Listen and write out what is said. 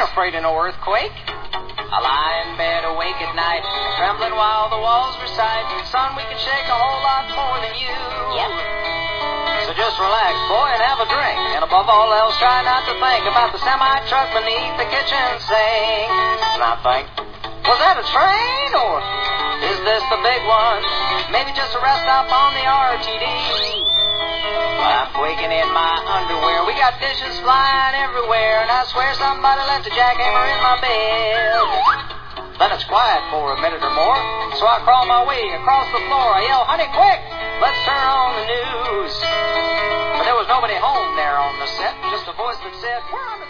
afraid of no earthquake. I lie in bed awake at night, trembling while the walls recite. Son, we can shake a whole lot more than you. Yep. So just relax, boy, and have a drink. And above all else, try not to think about the semi-truck beneath the kitchen sink. Not think, was that a train, or is this the big one? Maybe just a rest stop on the RTD. But I'm quaking in my underwear. We got dishes flying everywhere, and I swear somebody left a jackhammer in my bed. Then it's quiet for a minute or more, so I crawl my way across the floor. I yell, honey, quick, let's turn on the news. But there was nobody home there on the set, just a voice that said, we're on the